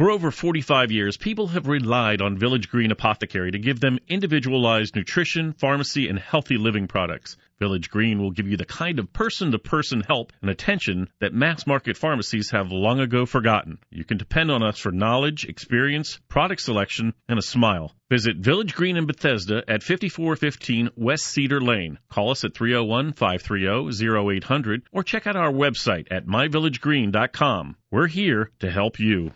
For over 45 years, people have relied on Village Green Apothecary to give them individualized nutrition, pharmacy, and healthy living products. Village Green will give you the kind of person-to-person help and attention that mass-market pharmacies have long ago forgotten. You can depend on us for knowledge, experience, product selection, and a smile. Visit Village Green in Bethesda at 5415 West Cedar Lane. Call us at 301-530-0800 or check out our website at myvillagegreen.com. We're here to help you.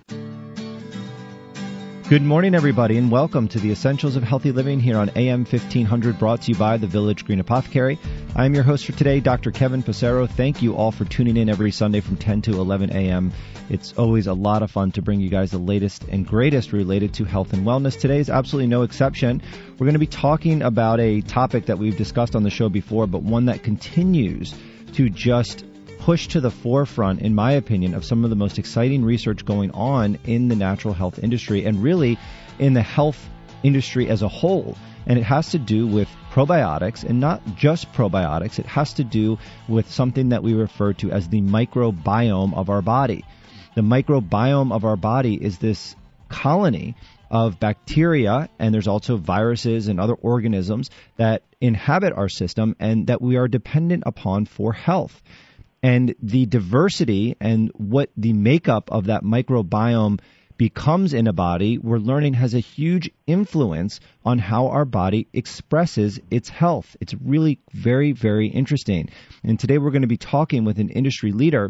Good morning, everybody, and welcome to the Essentials of Healthy Living here on AM 1500, brought to you by the Village Green Apothecary. I'm your host for today, Dr. Kevin Passero. Thank you all for tuning in every Sunday from 10 to 11 a.m. It's always a lot of fun to bring you guys the latest and greatest related to health and wellness. Today is absolutely no exception. We're going to be talking about a topic that we've discussed on the show before, but one that continues to just push to the forefront, in my opinion, of some of the most exciting research going on in the natural health industry and really in the health industry as a whole. And it has to do with probiotics, and not just probiotics. It has to do with something that we refer to as the microbiome of our body. The microbiome of our body is this colony of bacteria, and there's also viruses and other organisms that inhabit our system and that we are dependent upon for health. And the diversity and what the makeup of that microbiome becomes in a body, we're learning has a huge influence on how our body expresses its health. It's really very, very interesting. And today we're going to be talking with an industry leader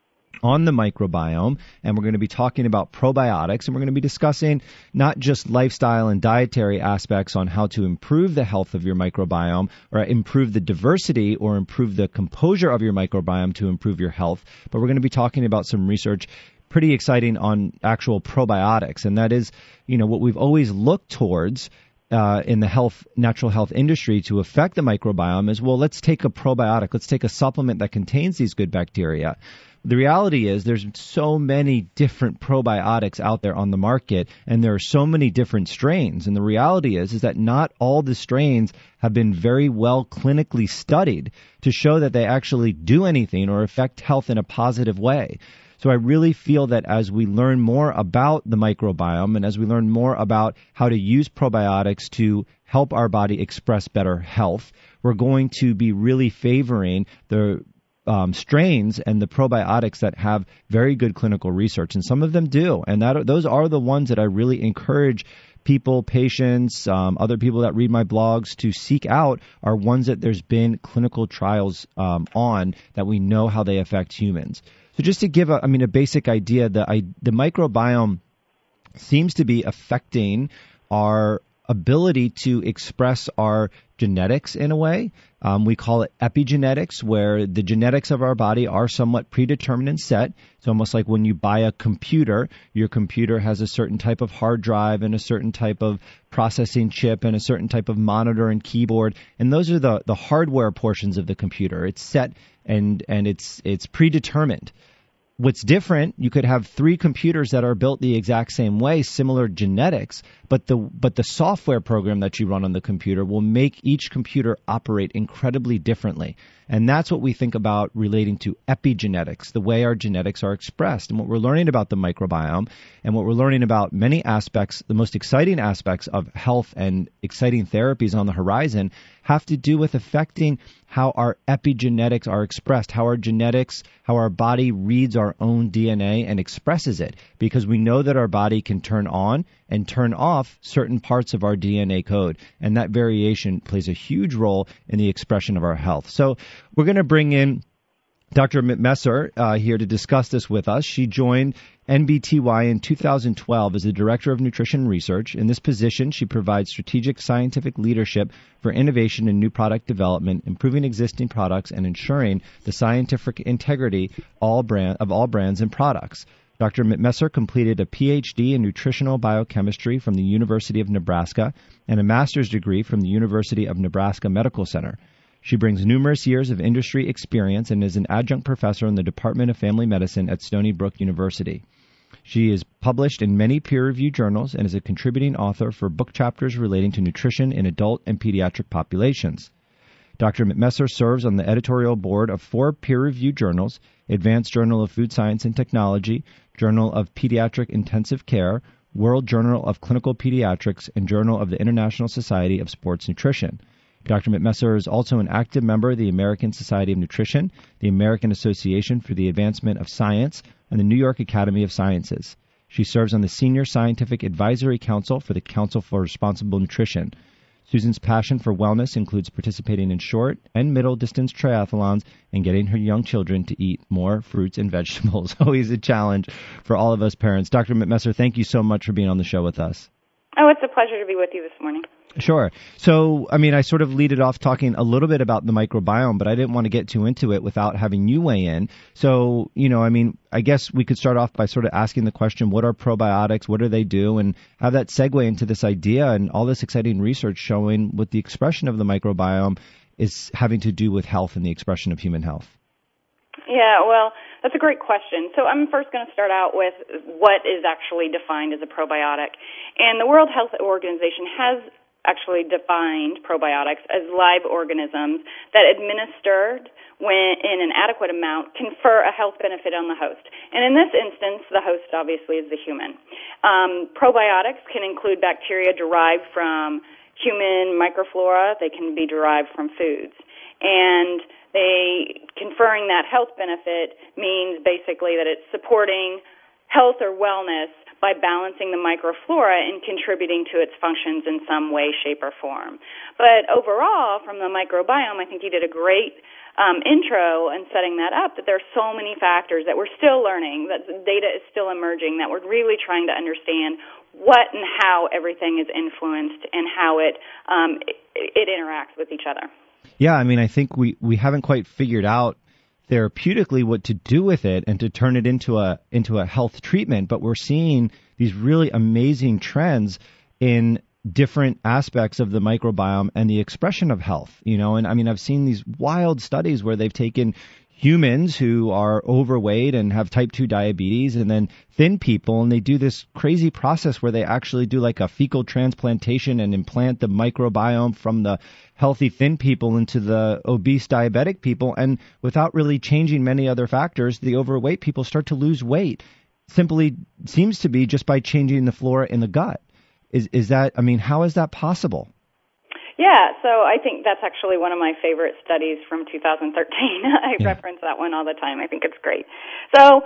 on the microbiome, and we're going to be talking about probiotics, and we're going to be discussing not just lifestyle and dietary aspects on how to improve the health of your microbiome or improve the diversity or improve the composure of your microbiome to improve your health, but we're going to be talking about some research pretty exciting on actual probiotics, and that is, what we've always looked towards in the natural health industry to affect the microbiome is, well, let's take a probiotic, let's take a supplement that contains these good bacteria. The reality is there's so many different probiotics out there on the market, and there are so many different strains. And the reality is that not all the strains have been very well clinically studied to show that they actually do anything or affect health in a positive way. So I really feel that as we learn more about the microbiome and as we learn more about how to use probiotics to help our body express better health, we're going to be really favoring the strains and the probiotics that have very good clinical research, and some of them do, and those are the ones that I really encourage people, patients, other people that read my blogs to seek out are ones that there's been clinical trials on that we know how they affect humans. So just to give a basic idea, the microbiome seems to be affecting our ability to express our genetics in a way. We call it epigenetics, where the genetics of our body are somewhat predetermined and set. It's almost like when you buy a computer, your computer has a certain type of hard drive and a certain type of processing chip and a certain type of monitor and keyboard. And those are the hardware portions of the computer. It's set and it's predetermined. What's different, you could have 3 computers that are built the exact same way, similar genetics, but the software program that you run on the computer will make each computer operate incredibly differently. And that's what we think about relating to epigenetics, the way our genetics are expressed. And what we're learning about the microbiome and what we're learning about many aspects, the most exciting aspects of health and exciting therapies on the horizon have to do with affecting how our epigenetics are expressed, how our body reads our own DNA and expresses it, because we know that our body can turn on and turn off certain parts of our DNA code, and that variation plays a huge role in the expression of our health. So we're going to bring in Dr. Messer here to discuss this with us. She joined NBTY in 2012 as the Director of Nutrition Research. In this position, she provides strategic scientific leadership for innovation and new product development, improving existing products, and ensuring the scientific integrity of all brands and products. Dr. Messer completed a Ph.D. in nutritional biochemistry from the University of Nebraska and a master's degree from the University of Nebraska Medical Center. She brings numerous years of industry experience and is an adjunct professor in the Department of Family Medicine at Stony Brook University. She is published in many peer-reviewed journals and is a contributing author for book chapters relating to nutrition in adult and pediatric populations. Dr. McMesser serves on the editorial board of 4 peer-reviewed journals: Advanced Journal of Food Science and Technology, Journal of Pediatric Intensive Care, World Journal of Clinical Pediatrics, and Journal of the International Society of Sports Nutrition. Dr. McMesser is also an active member of the American Society of Nutrition, the American Association for the Advancement of Science, and the New York Academy of Sciences. She serves on the Senior Scientific Advisory Council for the Council for Responsible Nutrition. Susan's passion for wellness includes participating in short and middle distance triathlons and getting her young children to eat more fruits and vegetables. Always a challenge for all of us parents. Dr. McMesser, thank you so much for being on the show with us. Oh, it's a pleasure to be with you this morning. Sure. So, I sort of lead it off talking a little bit about the microbiome, but I didn't want to get too into it without having you weigh in. So, I guess we could start off by sort of asking the question, what are probiotics? What do they do? And have that segue into this idea and all this exciting research showing what the expression of the microbiome is having to do with health and the expression of human health. Yeah, well, that's a great question. So I'm first going to start out with what is actually defined as a probiotic. And the World Health Organization has actually defined probiotics as live organisms that administered when in an adequate amount confer a health benefit on the host. And in this instance, the host obviously is the human. Probiotics can include bacteria derived from human microflora. They can be derived from foods. And conferring that health benefit means basically that it's supporting health or wellness by balancing the microflora and contributing to its functions in some way, shape, or form. But overall, from the microbiome, I think you did a great intro in setting that up, that there are so many factors that we're still learning, that the data is still emerging, that we're really trying to understand what and how everything is influenced and how it interacts with each other. Yeah, I think we haven't quite figured out therapeutically what to do with it and to turn it into a health treatment, but we're seeing these really amazing trends in different aspects of the microbiome and the expression of health, and I've seen these wild studies where they've taken humans who are overweight and have type 2 diabetes and then thin people, and they do this crazy process where they actually do like a fecal transplantation and implant the microbiome from the healthy thin people into the obese diabetic people, and without really changing many other factors, the overweight people start to lose weight. Simply seems to be just by changing the flora in the gut. Is that, how is that possible? Yeah, so I think that's actually one of my favorite studies from 2013. I reference that one all the time. I think it's great. So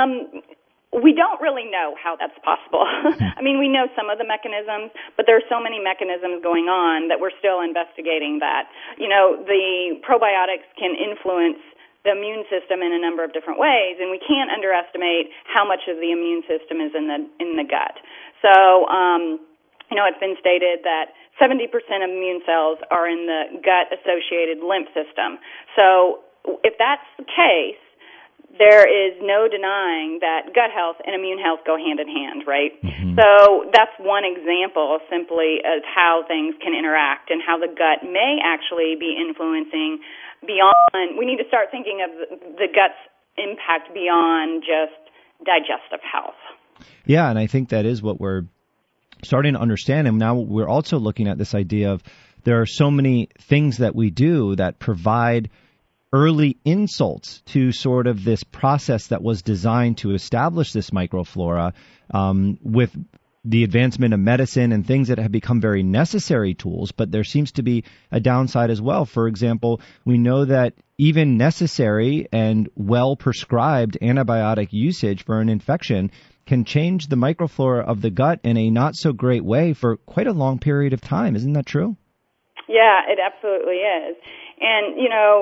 we don't really know how that's possible. We know some of the mechanisms, but there are so many mechanisms going on that we're still investigating that. The probiotics can influence the immune system in a number of different ways, and we can't underestimate how much of the immune system is in the gut. So, it's been stated that 70% of immune cells are in the gut-associated lymph system. So if that's the case, there is no denying that gut health and immune health go hand in hand, right? Mm-hmm. So that's one example simply of how things can interact and how the gut may actually be influencing beyond. We need to start thinking of the gut's impact beyond just digestive health. Yeah, and I think that is what we're starting to understand, and now we're also looking at this idea of there are so many things that we do that provide early insults to sort of this process that was designed to establish this microflora, with the advancement of medicine and things that have become very necessary tools, but there seems to be a downside as well. For example, we know that even necessary and well-prescribed antibiotic usage for an infection can change the microflora of the gut in a not-so-great way for quite a long period of time. Isn't that true? Yeah, it absolutely is. And,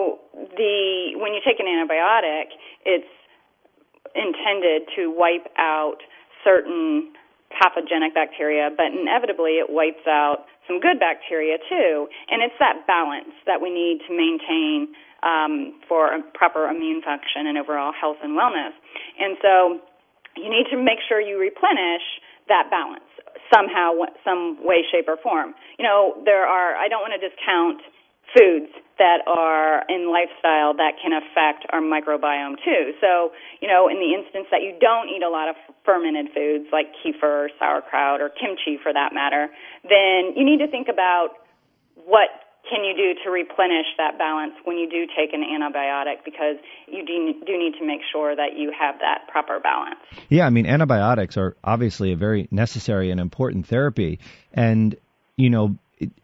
when you take an antibiotic, it's intended to wipe out certain pathogenic bacteria, but inevitably it wipes out some good bacteria too. And it's that balance that we need to maintain for a proper immune function and overall health and wellness. And so you need to make sure you replenish that balance somehow, some way, shape, or form. I don't want to discount foods that are in lifestyle that can affect our microbiome too. So, in the instance that you don't eat a lot of fermented foods like kefir or sauerkraut or kimchi for that matter, then you need to think about what can you do to replenish that balance when you do take an antibiotic, because you do need to make sure that you have that proper balance. Yeah, I mean, antibiotics are obviously a very necessary and important therapy. And, you know,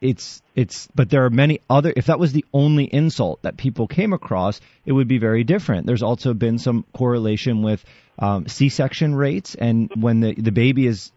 but there are many other, if that was the only insult that people came across, it would be very different. There's also been some correlation with C-section rates, and when the baby is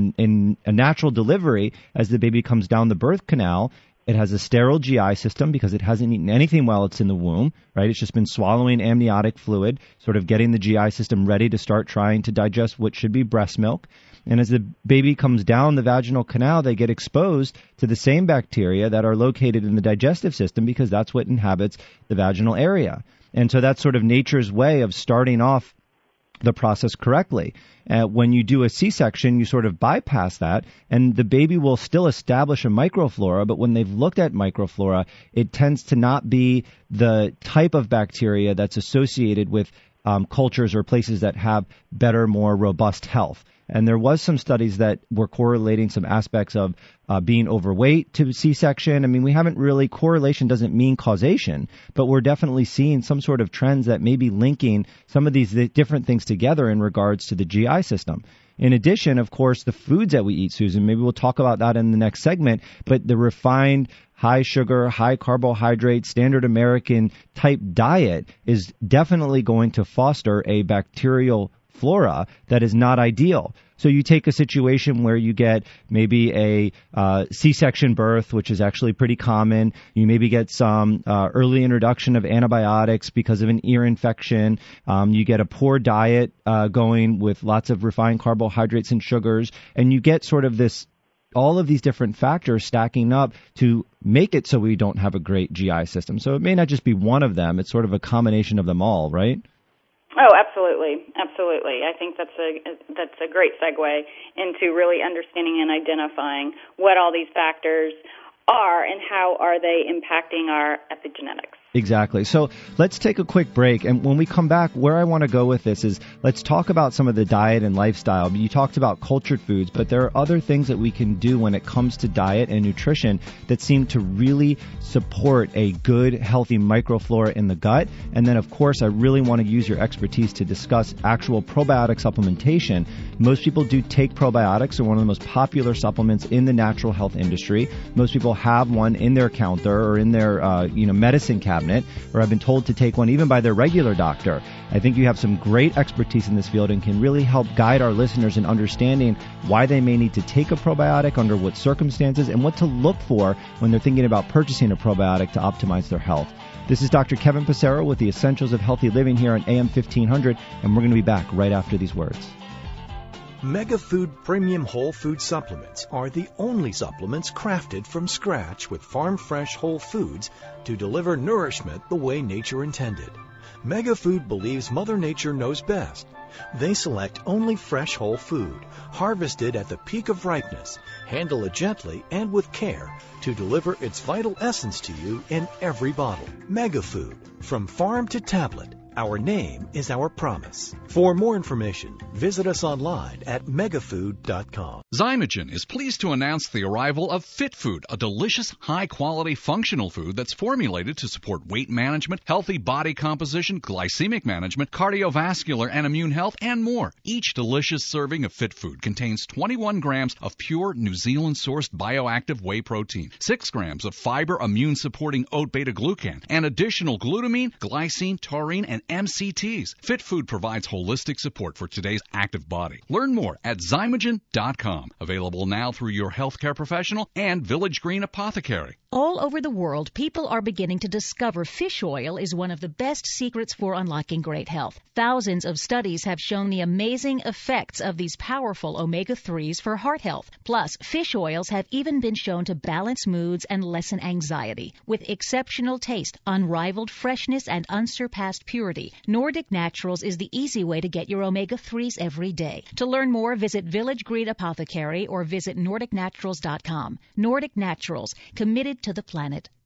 in a natural delivery, as the baby comes down the birth canal, it has a sterile GI system because it hasn't eaten anything while it's in the womb, right? It's just been swallowing amniotic fluid, sort of getting the GI system ready to start trying to digest what should be breast milk. And as the baby comes down the vaginal canal, they get exposed to the same bacteria that are located in the digestive system, because that's what inhabits the vaginal area. And so that's sort of nature's way of starting off the process correctly. When you do a C-section, you sort of bypass that, and the baby will still establish a microflora, but when they've looked at microflora, it tends to not be the type of bacteria that's associated with cultures or places that have better, more robust health. And there was some studies that were correlating some aspects of being overweight to C-section. I mean, we haven't really, correlation doesn't mean causation, but we're definitely seeing some sort of trends that may be linking some of these different things together in regards to the GI system. In addition, of course, the foods that we eat, Susan, maybe we'll talk about that in the next segment, but the refined, high sugar, high carbohydrate, standard American type diet is definitely going to foster a bacterial flora that is not ideal. So you take a situation where you get maybe a C-section birth, which is actually pretty common. You maybe get some early introduction of antibiotics because of an ear infection. You get a poor diet going with lots of refined carbohydrates and sugars, and you get sort of this, all of these different factors stacking up to make it so we don't have a great GI system. So it may not just be one of them. It's sort of a combination of them all, right? Oh, absolutely. Absolutely. I think that's a great segue into really understanding and identifying what all these factors are and how are they impacting our epigenetics. Exactly. So let's take a quick break. And when we come back, where I want to go with this is let's talk about some of the diet and lifestyle. You talked about cultured foods, but there are other things that we can do when it comes to diet and nutrition that seem to really support a good, healthy microflora in the gut. And then, of course, I really want to use your expertise to discuss actual probiotic supplementation. Most people do take probiotics. They're one of the most popular supplements in the natural health industry. Most people have one in their counter or in their medicine cabinet, or have been told to take one even by their regular doctor. I think you have some great expertise in this field and can really help guide our listeners in understanding why they may need to take a probiotic, under what circumstances, and what to look for when they're thinking about purchasing a probiotic to optimize their health. This is Dr. Kevin Passero with the Essentials of Healthy Living here on AM 1500, and we're going to be back right after these words. MegaFood Premium Whole Food Supplements are the only supplements crafted from scratch with farm-fresh whole foods to deliver nourishment the way nature intended. MegaFood believes Mother Nature knows best. They select only fresh whole food, harvested at the peak of ripeness, handle it gently and with care to deliver its vital essence to you in every bottle. MegaFood, from farm to tablet. Our name is our promise. For more information, visit us online at megafood.com. Zymogen is pleased to announce the arrival of FitFood, a delicious, high-quality, functional food that's formulated to support weight management, healthy body composition, glycemic management, cardiovascular and immune health, and more. Each delicious serving of FitFood contains 21 grams of pure New Zealand-sourced bioactive whey protein, 6 grams of fiber immune-supporting oat beta-glucan, and additional glutamine, glycine, taurine, and MCTs. FitFood provides holistic support for today's active body. Learn more at Zymogen.com. Available now through your healthcare professional and Village Green Apothecary. All over the world, people are beginning to discover fish oil is one of the best secrets for unlocking great health. Thousands of studies have shown the amazing effects of these powerful omega-3s for heart health. Plus, fish oils have even been shown to balance moods and lessen anxiety. With exceptional taste, unrivaled freshness, and unsurpassed purity, Nordic Naturals is the easy way to get your omega-3s every day. To learn more, visit Village Green Apothecary or visit NordicNaturals.com. Nordic Naturals, committed to the planet.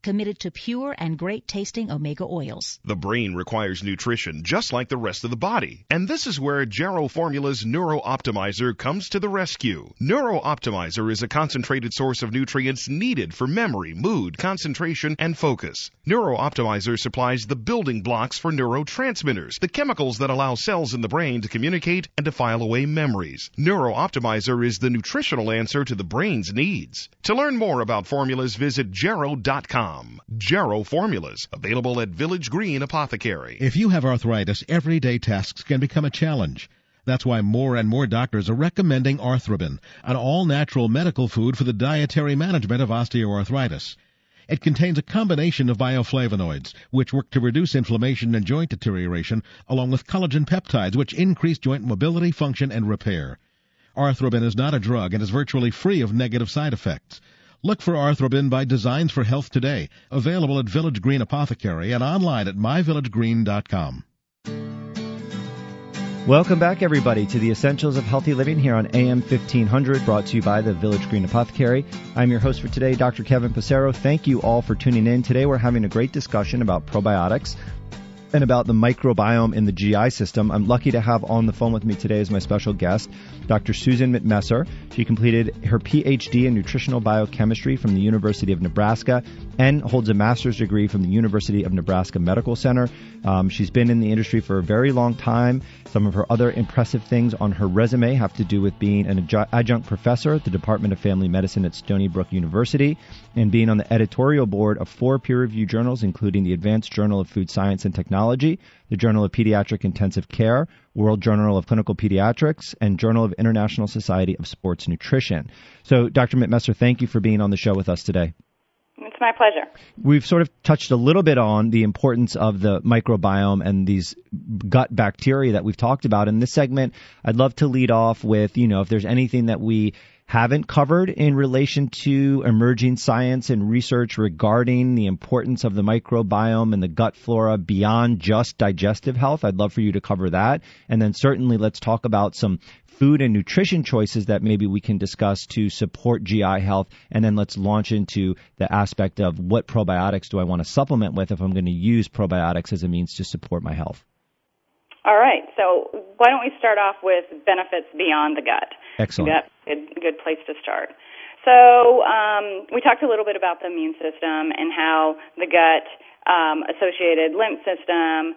committed to pure and great-tasting omega oils. The brain requires nutrition just like the rest of the body. And this is where Jarrow Formula's Neuro Optimizer comes to the rescue. Neuro Optimizer is a concentrated source of nutrients needed for memory, mood, concentration, and focus. Neuro Optimizer supplies the building blocks for neurotransmitters, the chemicals that allow cells in the brain to communicate and to file away memories. Neuro Optimizer is the nutritional answer to the brain's needs. To learn more about formulas, visit Jarrow.com. Jarrow Formulas, available at Village Green Apothecary. If you have arthritis, everyday tasks can become a challenge. That's why more and more doctors are recommending Arthrobin, an all-natural medical food for the dietary management of osteoarthritis. It contains a combination of bioflavonoids, which work to reduce inflammation and joint deterioration, along with collagen peptides, which increase joint mobility, function, and repair. Arthrobin is not a drug and is virtually free of negative side effects. Look for Arthrobin by Designs for Health today, available at Village Green Apothecary and online at myvillagegreen.com. Welcome back, everybody, to the Essentials of Healthy Living here on AM 1500, brought to you by the Village Green Apothecary. I'm your host for today, Dr. Kevin Passero. Thank you all for tuning in. Today we're having a great discussion about probiotics and about the microbiome in the GI system. I'm lucky to have on the phone with me today as my special guest, Dr. Susan McMesser. She completed her PhD in nutritional biochemistry from the University of Nebraska and holds a master's degree from the University of Nebraska Medical Center. She's been in the industry for a very long time. Some of her other impressive things on her resume have to do with being an adjunct professor at the Department of Family Medicine at Stony Brook University and being on the editorial board of 4 peer-reviewed journals, including the Advanced Journal of Food Science and Technology, the Journal of Pediatric Intensive Care, World Journal of Clinical Pediatrics, and Journal of International Society of Sports Nutrition. So, Dr. McMesser, thank you for being on the show with us today. It's my pleasure. We've sort of touched a little bit on the importance of the microbiome and these gut bacteria that we've talked about. In this segment, I'd love to lead off with, if there's anything that we haven't covered in relation to emerging science and research regarding the importance of the microbiome and the gut flora beyond just digestive health. I'd love for you to cover that. And then certainly let's talk about some food and nutrition choices that maybe we can discuss to support GI health. And then let's launch into the aspect of what probiotics do I want to supplement with if I'm going to use probiotics as a means to support my health. All right. So why don't we start off with benefits beyond the gut? Excellent. That's a good place to start. So we talked a little bit about the immune system and how the gut-associated lymph system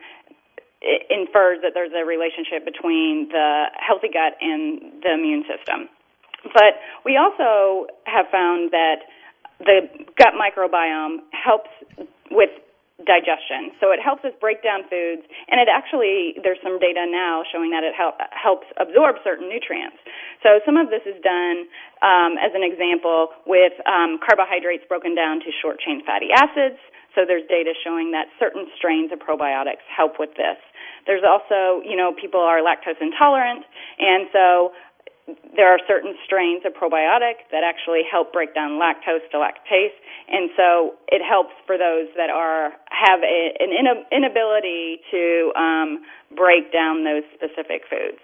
infers that there's a relationship between the healthy gut and the immune system. But we also have found that the gut microbiome helps with digestion. So it helps us break down foods, and there's some data now showing that it helps absorb certain nutrients. So some of this is done, as an example, with carbohydrates broken down to short-chain fatty acids. So there's data showing that certain strains of probiotics help with this. There's also, people are lactose intolerant, and so there are certain strains of probiotic that actually help break down lactose to lactase, and so it helps for those that have an inability to break down those specific foods.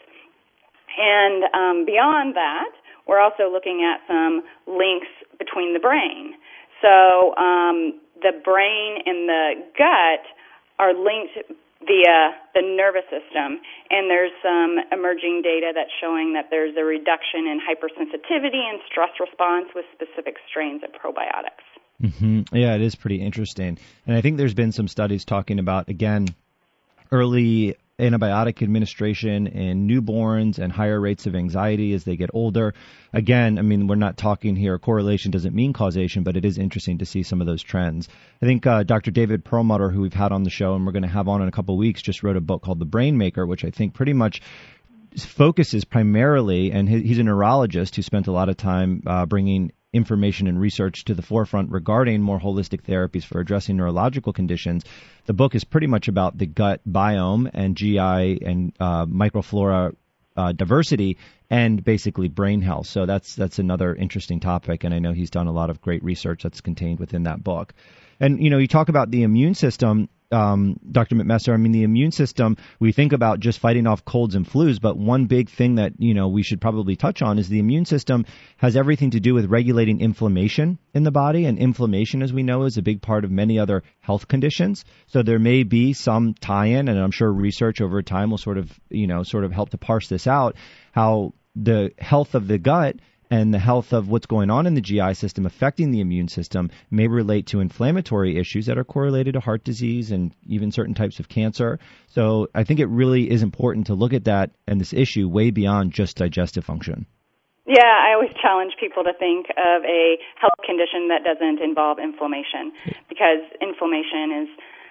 And beyond that, we're also looking at some links between the brain. So the brain and the gut are linked via the nervous system, and there's some emerging data that's showing that there's a reduction in hypersensitivity and stress response with specific strains of probiotics. Mm-hmm. Yeah, it is pretty interesting. And I think there's been some studies talking about, again, early antibiotic administration in newborns and higher rates of anxiety as they get older. Again, we're not talking here, correlation doesn't mean causation, but it is interesting to see some of those trends. I think Dr. David Perlmutter, who we've had on the show and we're going to have on in a couple of weeks, just wrote a book called The Brain Maker, which I think pretty much focuses primarily, and he's a neurologist who spent a lot of time bringing information and research to the forefront regarding more holistic therapies for addressing neurological conditions. The book is pretty much about the gut biome and GI and microflora diversity and basically brain health. So that's another interesting topic, and I know he's done a lot of great research that's contained within that book. And, you talk about the immune system. Dr. McMesser, I mean, the immune system, we think about just fighting off colds and flus, but one big thing that, we should probably touch on is the immune system has everything to do with regulating inflammation in the body, and inflammation, as we know, is a big part of many other health conditions. So there may be some tie-in, and I'm sure research over time will sort of help to parse this out, how the health of the gut and the health of what's going on in the GI system affecting the immune system may relate to inflammatory issues that are correlated to heart disease and even certain types of cancer. So I think it really is important to look at that and this issue way beyond just digestive function. Yeah, I always challenge people to think of a health condition that doesn't involve inflammation, because inflammation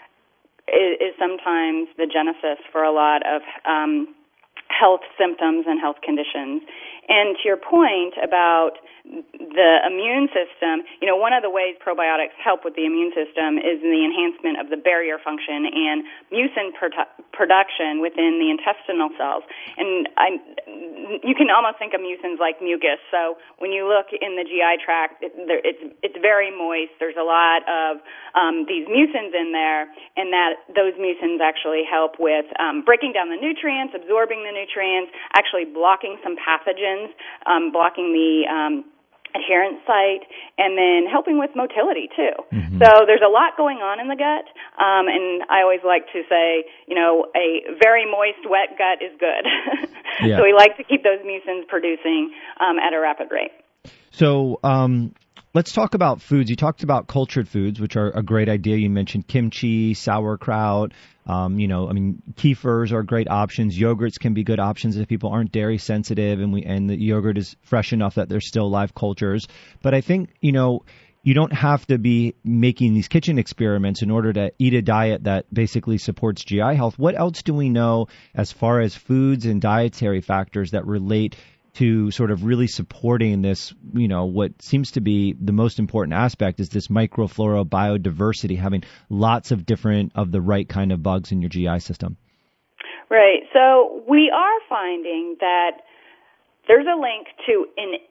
is sometimes the genesis for a lot of health symptoms and health conditions. And to your point about the immune system, one of the ways probiotics help with the immune system is in the enhancement of the barrier function and mucin production within the intestinal cells. And you can almost think of mucins like mucus. So when you look in the GI tract, it's very moist. There's a lot of these mucins in there, and those mucins actually help with breaking down the nutrients, absorbing the nutrients, actually blocking some pathogens, blocking the adherent site, and then helping with motility too. Mm-hmm. So there's a lot going on in the gut, and I always like to say, a very moist, wet gut is good. Yeah. So we like to keep those mucins producing at a rapid rate. So let's talk about foods. You talked about cultured foods, which are a great idea. You mentioned kimchi, sauerkraut. Kefirs are great options. Yogurts can be good options if people aren't dairy sensitive, and the yogurt is fresh enough that they're still live cultures. But I think, you don't have to be making these kitchen experiments in order to eat a diet that basically supports GI health. What else do we know as far as foods and dietary factors that relate to sort of really supporting this, what seems to be the most important aspect is this microflora biodiversity, having lots of different of the right kind of bugs in your GI system? Right. So we are finding that there's a link to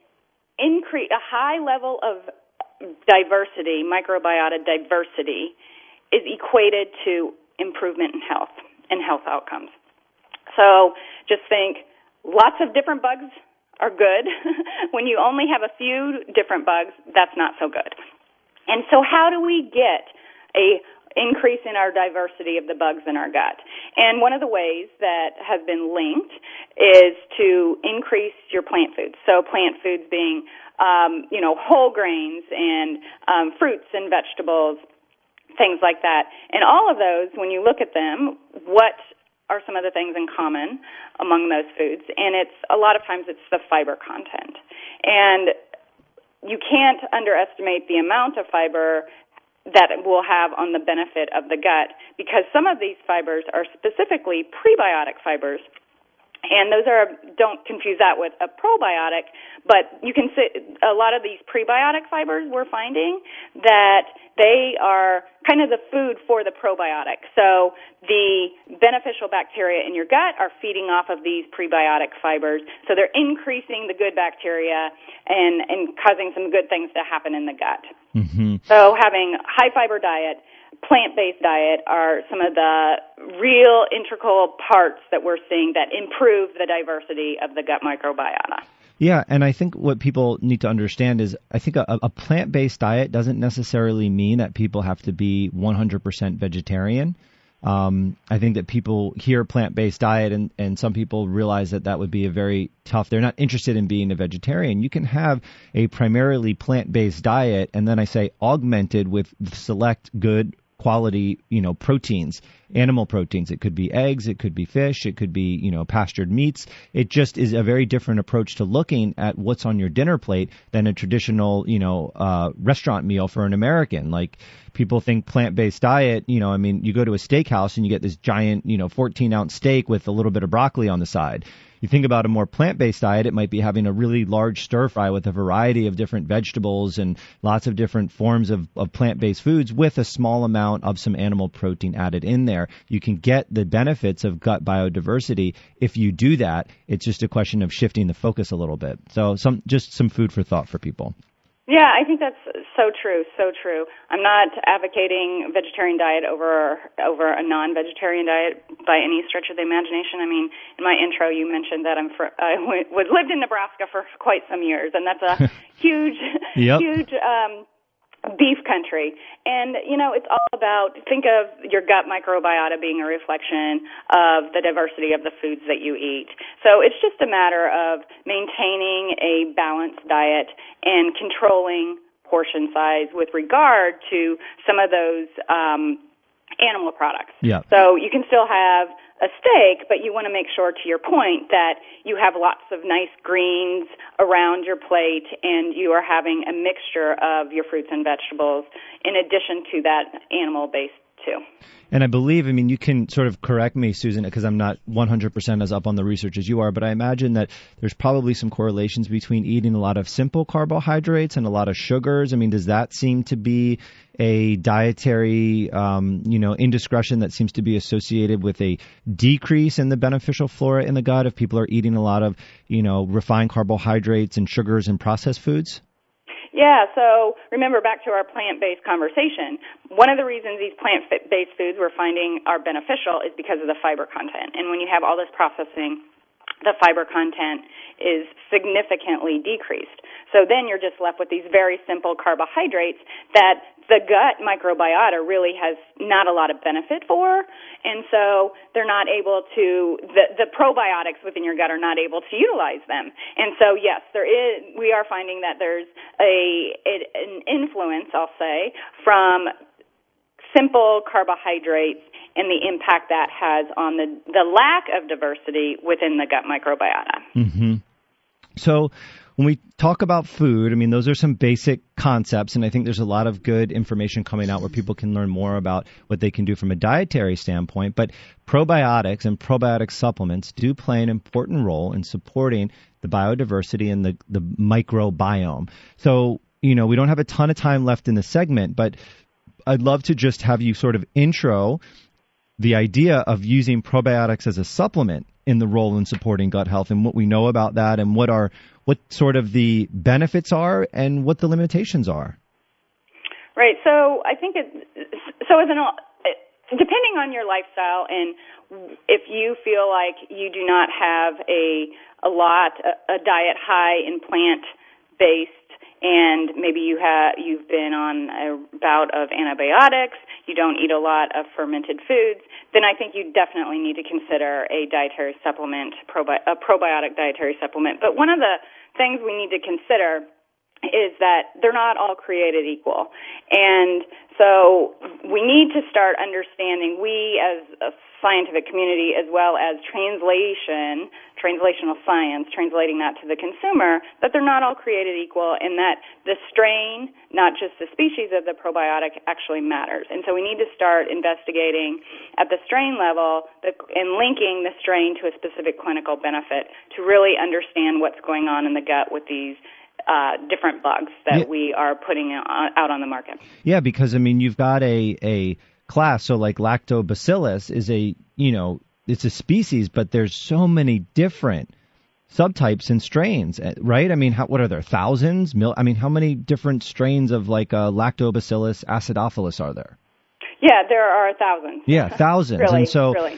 a high level of diversity, microbiota diversity, is equated to improvement in health and health outcomes. So just think lots of different bugs are good. When you only have a few different bugs, that's not so good. And so how do we get a increase in our diversity of the bugs in our gut? And one of the ways that has been linked is to increase your plant foods. So plant foods being, whole grains and fruits and vegetables, things like that. And all of those, when you look at them, what are some of the things in common among those foods? And a lot of times it's the fiber content. And you can't underestimate the amount of fiber that it will have on the benefit of the gut, because some of these fibers are specifically prebiotic fibers. And don't confuse that with a probiotic, but you can see a lot of these prebiotic fibers we're finding that they are kind of the food for the probiotic. So the beneficial bacteria in your gut are feeding off of these prebiotic fibers. So they're increasing the good bacteria and causing some good things to happen in the gut. Mm-hmm. So having a high fiber diet, plant-based diet are some of the real integral parts that we're seeing that improve the diversity of the gut microbiota. Yeah, and I think what people need to understand is I think a plant-based diet doesn't necessarily mean that people have to be 100% vegetarian. I think that people hear plant-based diet and some people realize that would be a very tough. They're not interested in being a vegetarian. You can have a primarily plant-based diet, and then I say augmented with select good quality, proteins, animal proteins. It could be eggs, it could be fish, it could be, pastured meats. It just is a very different approach to looking at what's on your dinner plate than a traditional, restaurant meal for an American. Like people think plant-based diet, you go to a steakhouse and you get this giant, 14-ounce steak with a little bit of broccoli on the side. You think about a more plant-based diet, it might be having a really large stir-fry with a variety of different vegetables and lots of different forms of plant-based foods with a small amount of some animal protein added in there. You can get the benefits of gut biodiversity if you do that. It's just a question of shifting the focus a little bit. So some food for thought for people. Yeah, I think that's so true, so true. I'm not advocating a vegetarian diet over a non-vegetarian diet by any stretch of the imagination. I mean, in my intro, you mentioned that I lived in Nebraska for quite some years, and that's a huge, huge beef country. And, it's all about, think of your gut microbiota being a reflection of the diversity of the foods that you eat. So it's just a matter of maintaining a balanced diet and controlling portion size with regard to some of those animal products. Yeah. So you can still have a steak, but you want to make sure, to your point, that you have lots of nice greens around your plate and you are having a mixture of your fruits and vegetables in addition to that animal base too. And I believe, you can sort of correct me, Susan, because I'm not 100% as up on the research as you are, but I imagine that there's probably some correlations between eating a lot of simple carbohydrates and a lot of sugars. Does that seem to be a dietary, indiscretion that seems to be associated with a decrease in the beneficial flora in the gut if people are eating a lot of, refined carbohydrates and sugars and processed foods? Yeah, so remember back to our plant-based conversation. One of the reasons these plant-based foods we're finding are beneficial is because of the fiber content. And when you have all this processing, the fiber content is significantly decreased. So then you're just left with these very simple carbohydrates that the gut microbiota really has not a lot of benefit for, and so they're not able to, the probiotics within your gut are not able to utilize them. And so, yes, we are finding that there's an influence, I'll say, from simple carbohydrates and the impact that has on the lack of diversity within the gut microbiota. Mm-hmm. So when we talk about food, those are some basic concepts, and I think there's a lot of good information coming out where people can learn more about what they can do from a dietary standpoint. But probiotics and probiotic supplements do play an important role in supporting the biodiversity and the microbiome. So, we don't have a ton of time left in the segment, but I'd love to just have you sort of intro the idea of using probiotics as a supplement in the role in supporting gut health and what we know about that and what sort of the benefits are and what the limitations are. Right. So I think depending on your lifestyle and if you feel like you do not have a diet high in plant-based and maybe you've been on a bout of antibiotics, you don't eat a lot of fermented foods, then I think you definitely need to consider a dietary supplement, a probiotic dietary supplement. But one of the things we need to consider is that they're not all created equal. And so we need to start understanding, we as a scientific community as well as translational science, translating that to the consumer, that they're not all created equal and that the strain, not just the species of the probiotic, actually matters. And so we need to start investigating at the strain level and linking the strain to a specific clinical benefit to really understand what's going on in the gut with these different bugs that we are putting out on the market. Yeah, because, you've got a class, so like lactobacillus is it's a species, but there's so many different subtypes and strains, right? What are there, thousands? How many different strains of lactobacillus acidophilus are there? Yeah, there are thousands. Yeah, thousands. Really, and so, really.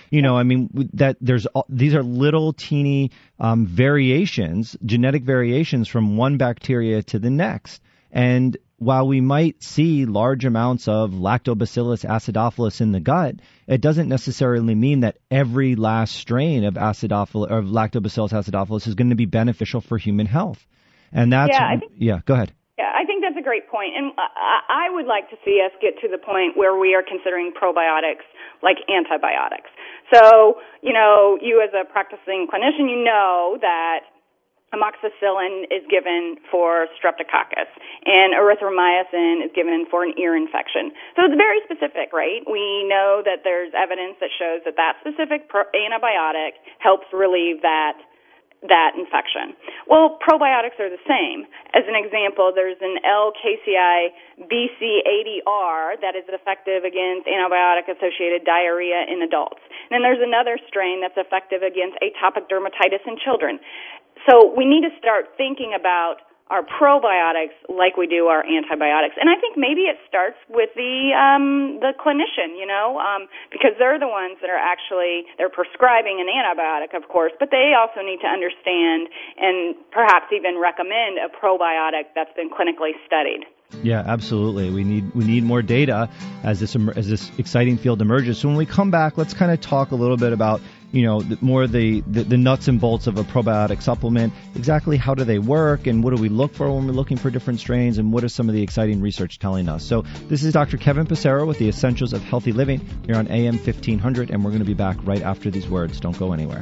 These are little teeny variations, genetic variations from one bacteria to the next. And while we might see large amounts of lactobacillus acidophilus in the gut, it doesn't necessarily mean that every last strain of lactobacillus acidophilus is going to be beneficial for human health. And that's go ahead. Yeah, I think that's a great point. And I would like to see us get to the point where we are considering probiotics like antibiotics. So, you as a practicing clinician, you know that amoxicillin is given for streptococcus, and erythromycin is given for an ear infection. So it's very specific, right? We know that there's evidence that shows that specific antibiotic helps relieve that infection. Well, probiotics are the same. As an example, there's an L-casein BC80R that is effective against antibiotic-associated diarrhea in adults. And then there's another strain that's effective against atopic dermatitis in children. So we need to start thinking about our probiotics like we do our antibiotics. And I think maybe it starts with the clinician, because they're the ones that are they're prescribing an antibiotic, of course, but they also need to understand and perhaps even recommend a probiotic that's been clinically studied. Yeah, absolutely. We need more data as this exciting field emerges. So when we come back, let's kind of talk a little bit about more the nuts and bolts of a probiotic supplement. Exactly how do they work, and what do we look for when we're looking for different strains, and what is some of the exciting research telling us? So this is Dr. Kevin Passero with the Essentials of Healthy Living here on AM 1500, and we're going to be back right after these words. Don't go anywhere.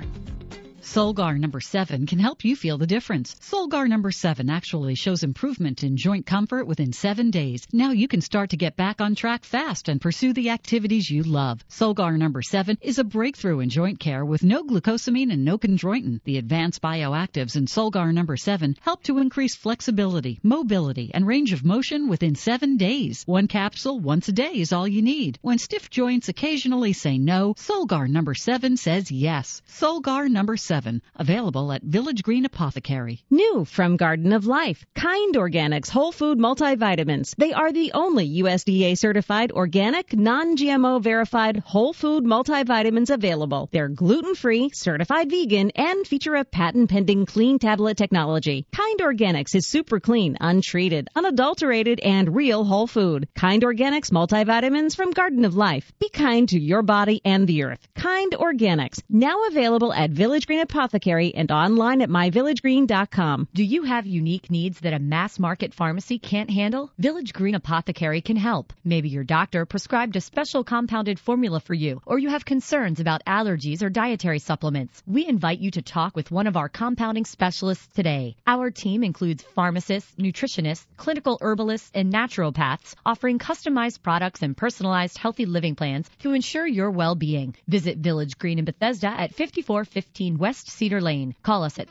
Solgar number 7 can help you feel the difference. Solgar number 7 actually shows improvement in joint comfort within 7 days. Now you can start to get back on track fast and pursue the activities you love. Solgar number 7 is a breakthrough in joint care with no glucosamine and no chondroitin. The advanced bioactives in Solgar number 7 help to increase flexibility, mobility, and range of motion within 7 days. 1 capsule once a day is all you need. When stiff joints occasionally say no, Solgar number 7 says yes. Solgar number 7. Available at Village Green Apothecary. New from Garden of Life, Kind Organics Whole Food Multivitamins. They are the only USDA certified organic, non-GMO verified whole food multivitamins available. They're gluten-free, certified vegan, and feature a patent-pending clean tablet technology. Kind Organics is super clean, untreated, unadulterated, and real whole food. Kind Organics multivitamins from Garden of Life. Be kind to your body and the earth. Kind Organics, now available at Village Green Apothecary and online at myvillagegreen.com. Do you have unique needs that a mass market pharmacy can't handle? Village Green Apothecary can help. Maybe your doctor prescribed a special compounded formula for you, or you have concerns about allergies or dietary supplements. We invite you to talk with one of our compounding specialists today. Our team includes pharmacists, nutritionists, clinical herbalists, and naturopaths, offering customized products and personalized healthy living plans to ensure your well-being. Visit Village Green in Bethesda at 5415 West Cedar Lane. Call us at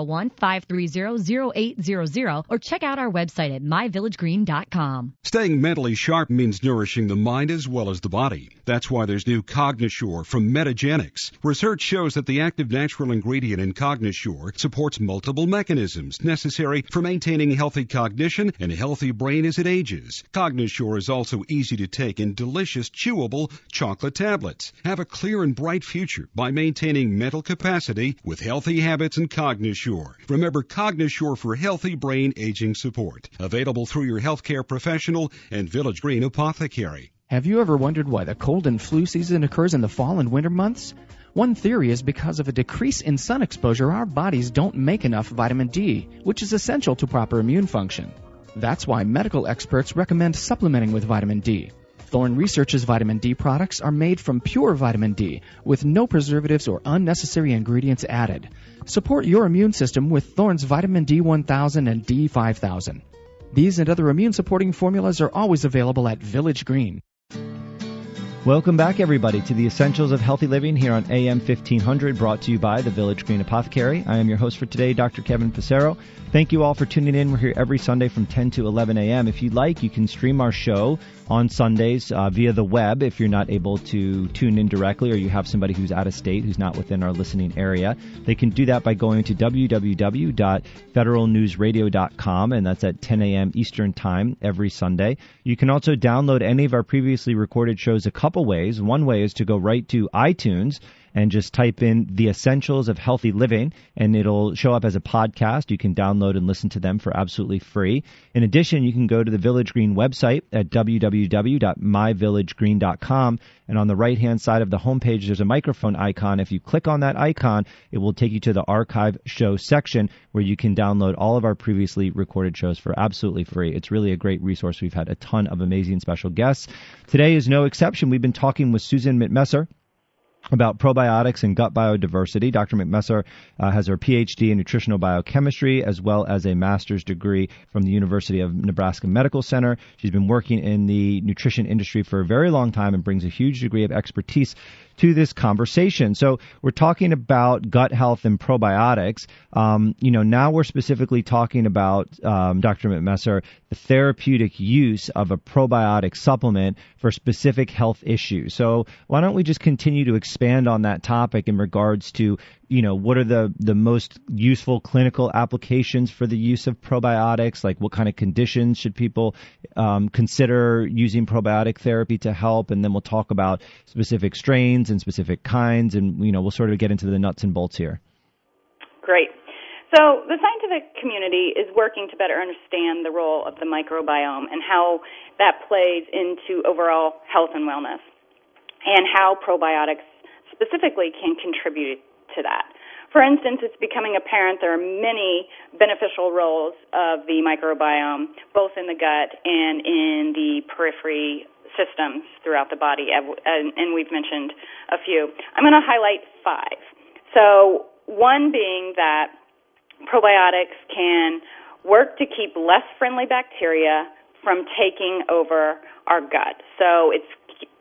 301-530-0800 or check out our website at myvillagegreen.com. Staying mentally sharp means nourishing the mind as well as the body. That's why there's new Cognisure from Metagenics. Research shows that the active natural ingredient in Cognisure supports multiple mechanisms necessary for maintaining healthy cognition and a healthy brain as it ages. Cognisure is also easy to take in delicious, chewable chocolate tablets. Have a clear and bright future by maintaining mental capacity with healthy habits and Cognisure. Remember Cognisure for healthy brain aging support. Available through your healthcare professional and Village Green Apothecary. Have you ever wondered why the cold and flu season occurs in the fall and winter months? One theory is because of a decrease in sun exposure, our bodies don't make enough vitamin D, which is essential to proper immune function. That's why medical experts recommend supplementing with vitamin D. Thorne Research's vitamin D products are made from pure vitamin D with no preservatives or unnecessary ingredients added. Support your immune system with Thorne's vitamin D1000 and D5000. These and other immune-supporting formulas are always available at Village Green. Welcome back, everybody, to the Essentials of Healthy Living here on AM 1500, brought to you by the Village Green Apothecary. I am your host for today, Dr. Kevin Passero. Thank you all for tuning in. We're here every Sunday from 10 to 11 a.m. If you'd like, you can stream our show on Sundays via the web if you're not able to tune in directly, or you have somebody who's out of state, who's not within our listening area. They can do that by going to www.federalnewsradio.com, and that's at 10 a.m. Eastern Time every Sunday. You can also download any of our previously recorded shows a couple ways. One way is to go right to iTunes and just type in The Essentials of Healthy Living, and it'll show up as a podcast. You can download and listen to them for absolutely free. In addition, you can go to the Village Green website at www.myvillagegreen.com, and on the right-hand side of the homepage, there's a microphone icon. If you click on that icon, it will take you to the archive show section where you can download all of our previously recorded shows for absolutely free. It's really a great resource. We've had a ton of amazing special guests. Today is no exception. We've been talking with Susan McMesser about probiotics and gut biodiversity. Dr. McMesser has her PhD in nutritional biochemistry as well as a master's degree from the University of Nebraska Medical Center. She's been working in the nutrition industry for a very long time and brings a huge degree of expertise to this conversation. So we're talking about gut health and probiotics. Now we're specifically talking about, Dr. McMesser, the therapeutic use of a probiotic supplement for specific health issues. So why don't we just continue to expand expand on that topic in regards to, what are the most useful clinical applications for the use of probiotics? Like what kind of conditions should people consider using probiotic therapy to help? And then we'll talk about specific strains and specific kinds, and we'll sort of get into the nuts and bolts here. Great. So the scientific community is working to better understand the role of the microbiome and how that plays into overall health and wellness, and how probiotics specifically can contribute to that. For instance, it's becoming apparent there are many beneficial roles of the microbiome, both in the gut and in the periphery systems throughout the body, and we've mentioned a few. I'm going to highlight 5. So one being that probiotics can work to keep less friendly bacteria from taking over our gut. So it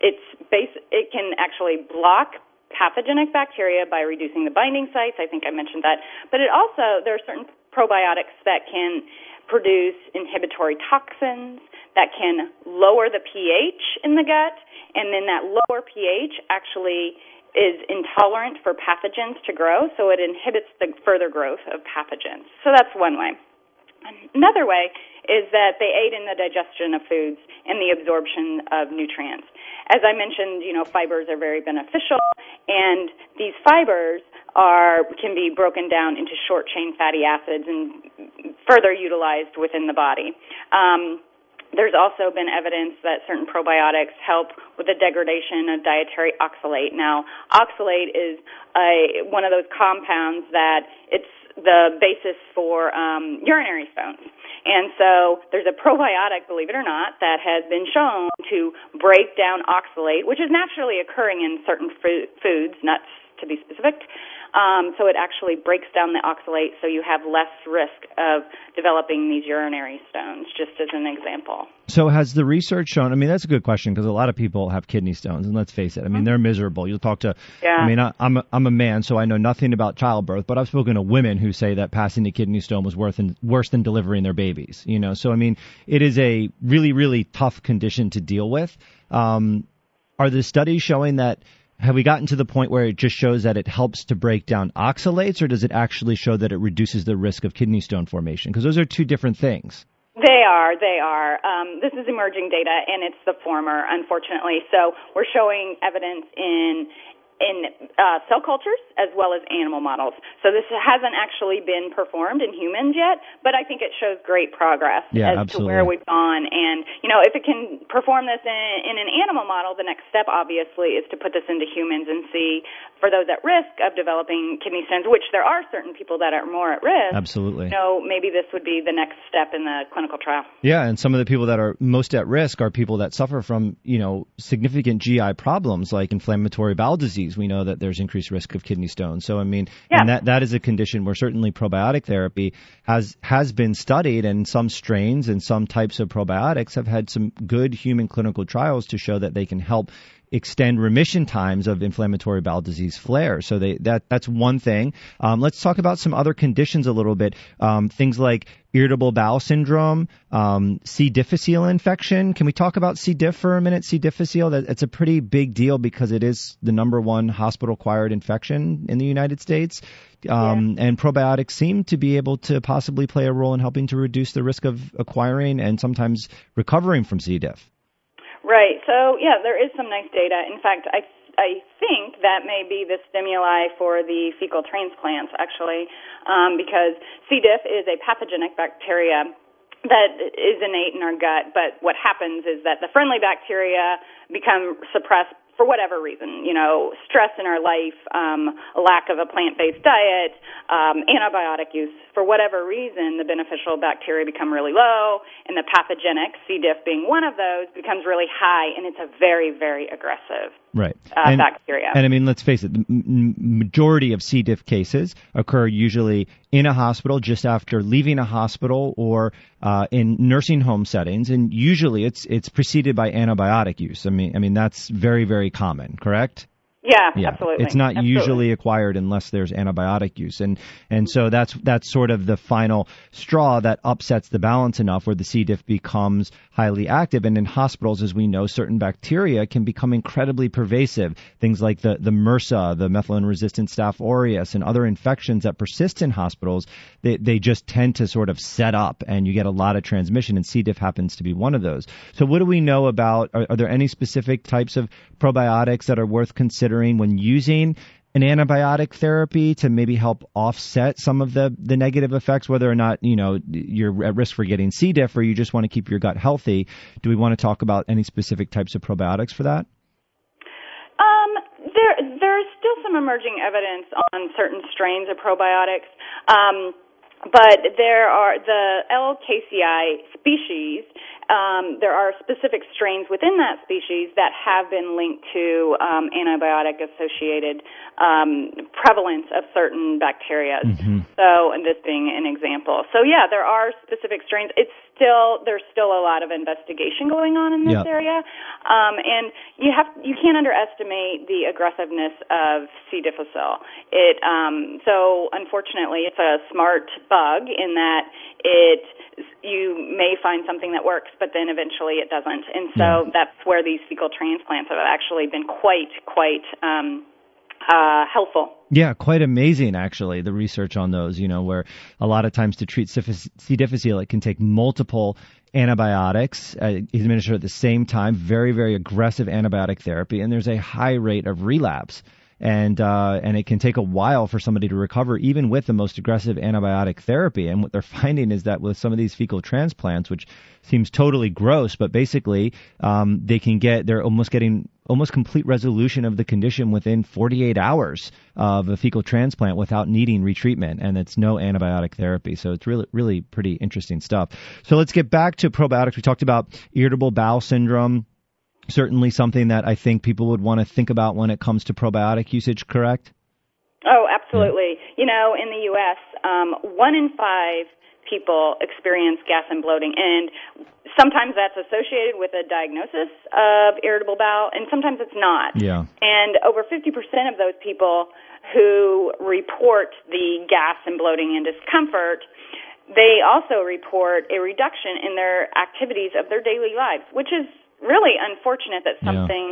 can actually block pathogenic bacteria by reducing the binding sites. I think I mentioned that. But there are certain probiotics that can produce inhibitory toxins that can lower the pH in the gut, and then that lower pH actually is intolerant for pathogens to grow, so it inhibits the further growth of pathogens. So that's one way. Another way is that they aid in the digestion of foods and the absorption of nutrients. As I mentioned, fibers are very beneficial, and these fibers can be broken down into short-chain fatty acids and further utilized within the body. There's also been evidence that certain probiotics help with the degradation of dietary oxalate. Now, oxalate is one of those compounds that it's the basis for urinary stones. And so there's a probiotic, believe it or not, that has been shown to break down oxalate, which is naturally occurring in certain foods, nuts to be specific. So it actually breaks down the oxalate, so you have less risk of developing these urinary stones, just as an example. So has the research shown, that's a good question, because a lot of people have kidney stones, and let's face it, they're miserable. You'll talk to, I'm a man, so I know nothing about childbirth, but I've spoken to women who say that passing a kidney stone was worse than delivering their babies, So, it is a really, really tough condition to deal with. Are the studies showing that, have we gotten to the point where it just shows that it helps to break down oxalates, or does it actually show that it reduces the risk of kidney stone formation? Because those are two different things. They are. This is emerging data, and it's the former, unfortunately. So we're showing evidence in cell cultures as well as animal models. So this hasn't actually been performed in humans yet, but I think it shows great progress to where we've gone. And, if it can perform this in an animal model, the next step, obviously, is to put this into humans and see, for those at risk of developing kidney stones, which there are certain people that are more at risk. Absolutely. Maybe this would be the next step in the clinical trial. Yeah, and some of the people that are most at risk are people that suffer from, significant GI problems like inflammatory bowel disease. We know that there's increased risk of kidney stones. So, and that is a condition where certainly probiotic therapy has been studied, and some strains and some types of probiotics have had some good human clinical trials to show that they can help extend remission times of inflammatory bowel disease flares. So that's one thing. Let's talk about some other conditions a little bit. Things like irritable bowel syndrome, C. difficile infection. Can we talk about C. diff for a minute? C. difficile, it's a pretty big deal because it is the number one hospital-acquired infection in the United States. And probiotics seem to be able to possibly play a role in helping to reduce the risk of acquiring and sometimes recovering from C. diff. Right. So, there is some nice data. In fact, I think that may be the stimuli for the fecal transplants, actually, because C. diff is a pathogenic bacteria that is innate in our gut, but what happens is that the friendly bacteria become suppressed for whatever reason, stress in our life, a lack of a plant-based diet, antibiotic use. For whatever reason, the beneficial bacteria become really low, and the pathogenic, C. diff being one of those, becomes really high, and it's a very, very aggressive bacteria. And let's face it, the majority of C. diff cases occur usually in a hospital, just after leaving a hospital, or in nursing home settings, and usually it's preceded by antibiotic use. That's very, very common, correct? Yeah, absolutely. It's not usually acquired unless there's antibiotic use. And so that's sort of the final straw that upsets the balance enough where the C. diff becomes highly active. And in hospitals, as we know, certain bacteria can become incredibly pervasive. Things like the MRSA, the methicillin-resistant Staph aureus, and other infections that persist in hospitals, they just tend to sort of set up, and you get a lot of transmission, and C. diff happens to be one of those. So what do we know about, are there any specific types of probiotics that are worth considering when using an antibiotic therapy to maybe help offset some of the negative effects, whether or not, you're at risk for getting C. diff or you just want to keep your gut healthy? Do we want to talk about any specific types of probiotics for that? There's still some emerging evidence on certain strains of probiotics, but there are the L-Casei species. There are specific strains within that species that have been linked to antibiotic-associated prevalence of certain bacteria. Mm-hmm. So, and this being an example. So, yeah, there are specific strains. There's still a lot of investigation going on in this area, and you can't underestimate the aggressiveness of C. difficile. So, unfortunately, it's a smart bug in that you may find something that works, but then eventually it doesn't. And so that's where these fecal transplants have actually been quite helpful. Yeah, quite amazing, actually, the research on those, where a lot of times to treat C. difficile, it can take multiple antibiotics administered at the same time, very, very aggressive antibiotic therapy, and there's a high rate of relapse. And it can take a while for somebody to recover, even with the most aggressive antibiotic therapy. And what they're finding is that with some of these fecal transplants, which seems totally gross, but basically they're almost getting almost complete resolution of the condition within 48 hours of a fecal transplant without needing retreatment, and it's no antibiotic therapy. So it's really, really pretty interesting stuff. So let's get back to probiotics. We talked about irritable bowel syndrome. Certainly something that I think people would want to think about when it comes to probiotic usage, correct? Oh, absolutely. Yeah. In the U.S., 1 in 5 people experience gas and bloating, and sometimes that's associated with a diagnosis of irritable bowel, and sometimes it's not. Yeah. And over 50% of those people who report the gas and bloating and discomfort, they also report a reduction in their activities of their daily lives, which is really unfortunate that something,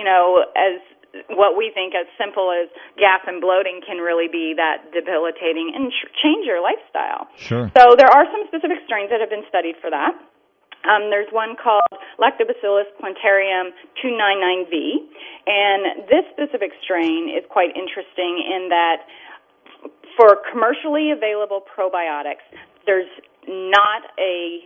as what we think as simple as gas and bloating can really be that debilitating and change your lifestyle. Sure. So there are some specific strains that have been studied for that. There's one called Lactobacillus plantarum 299V, and this specific strain is quite interesting in that for commercially available probiotics, there's not a